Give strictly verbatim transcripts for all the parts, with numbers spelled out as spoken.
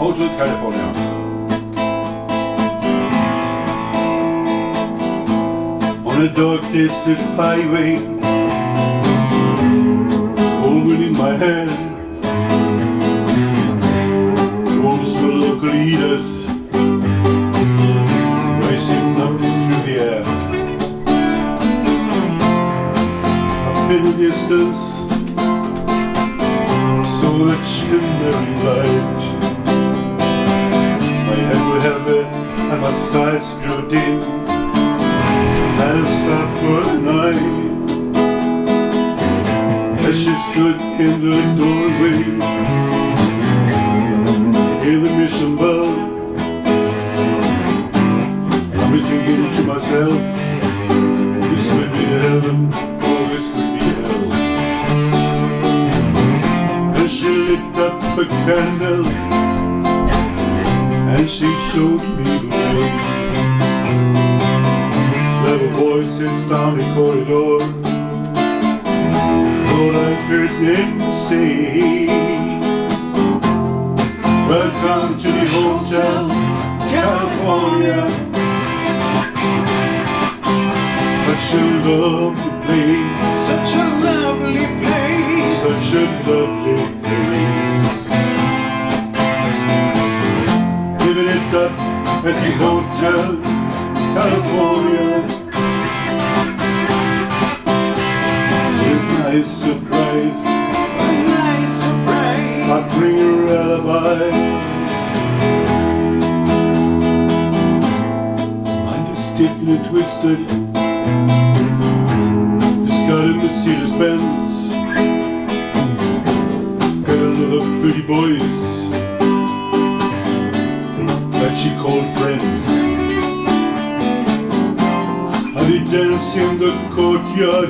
Hotel California. On a dark desert highway, cold wind in my hair, warm smell of colitas rising up through the air. Up in the distance, saw that shimmering light. My head would have it and my sights grew dim. Had a stop for the night. As she stood in the doorway, hear the mission bell. I was thinking to myself, this could be heaven or this could be hell. And she lit up a candle and she showed me the way. There were voices down the corridor, thought I heard them say, welcome to the Hotel California. Such a lovely place, Such a lovely place, such a lovely face. Living it up at the Hotel California. With nice surprise, a nice surprise. I bring her alibi. Mind is stiff and twisted, got in Mercedes-Benz, got a lot of pretty boys that she called friends. And they dance in the courtyard,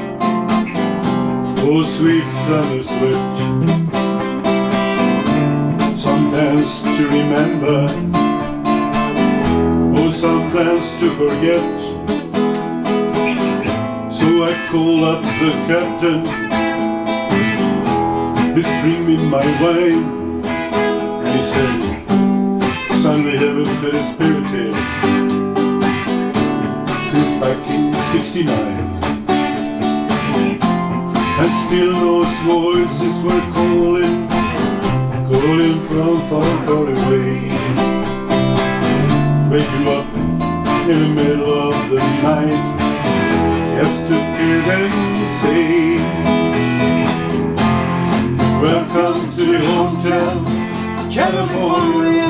oh sweet summer sweat. Some dance to remember, oh some dance to forget. So I call up the captain, please bring me my wine. And he said, son, we haven't had a spirit here since back in sixty-nine. And still those voices were calling, calling from far, far away. Wake you up in the middle of the night, just to hear them say, welcome to the Hotel California.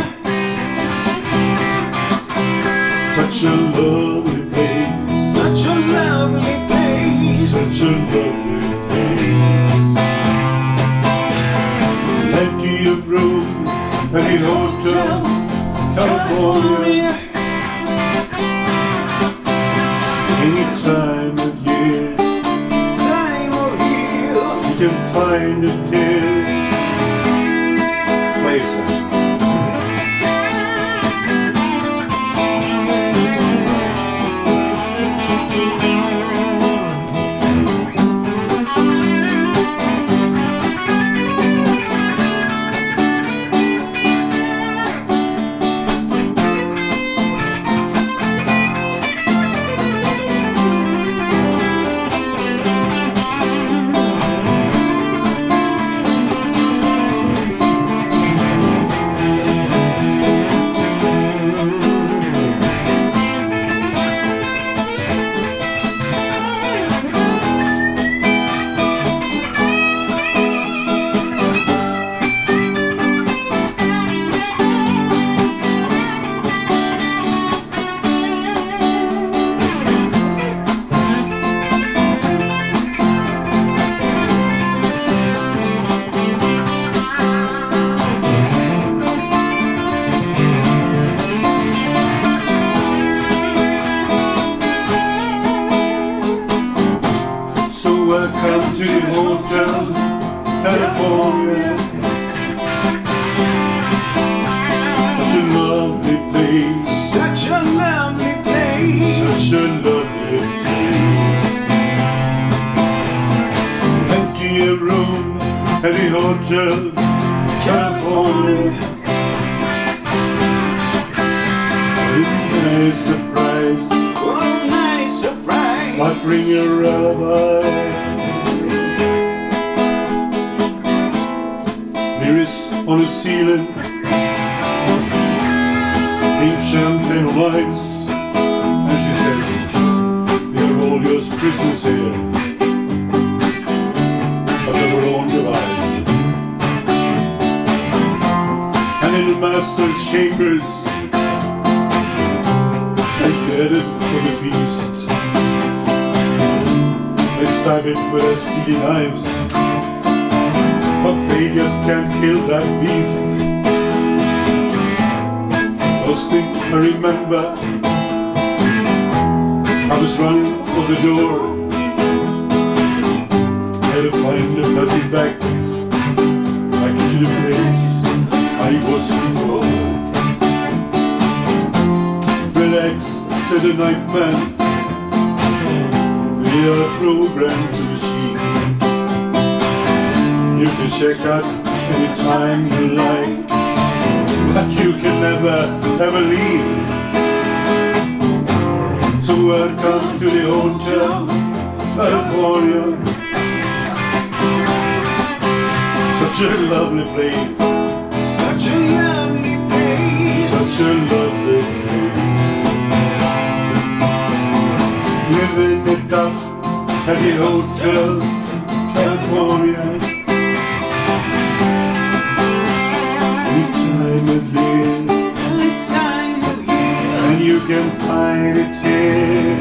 Such a lovely place, Such a lovely place, such a lovely place. Plenty of room at the Hotel California. Any time of year, time of year, you can find it here. Play it. Welcome to the Hotel California. Such a lovely place, such a lovely place, such a lovely place. Empty a room at the Hotel California. lullaby. There is on the ceiling pink champagne lights, and she says, "We are all just prisoners here, but of our own device." And in the master's chambers, they gathered for the feast. They stab it with their steely knives, but they just can't kill that beast. Last thing I remember, I was running for the door. Had to find a passage back, back to the place I was before. Relax, said the night man, we are programmed to the sheep. You can check out anytime you like, but you can never, ever leave. So welcome to the Hotel California. Such a lovely place, Such a lovely place. such a lovely place. Living it up at the Hotel California. Any time of year, Any time of year. and you can find it here.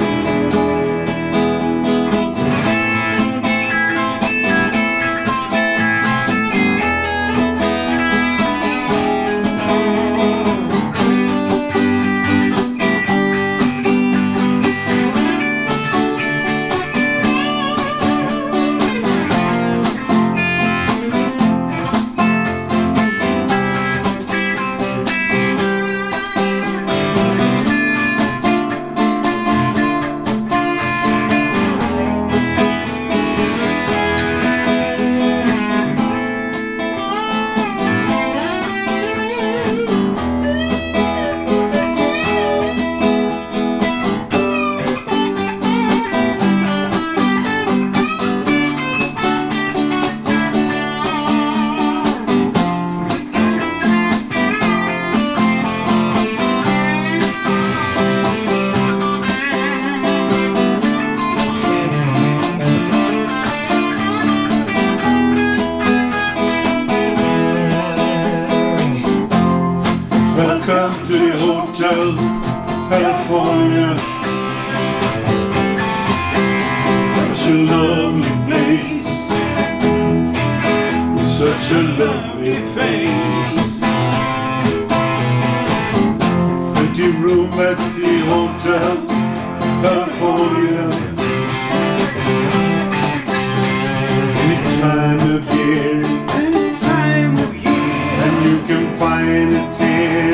Welcome to the Hotel California. Such a lovely place, such a lovely face. Empty room at the Hotel California. Any time of year, Any time of year. and you can find it here.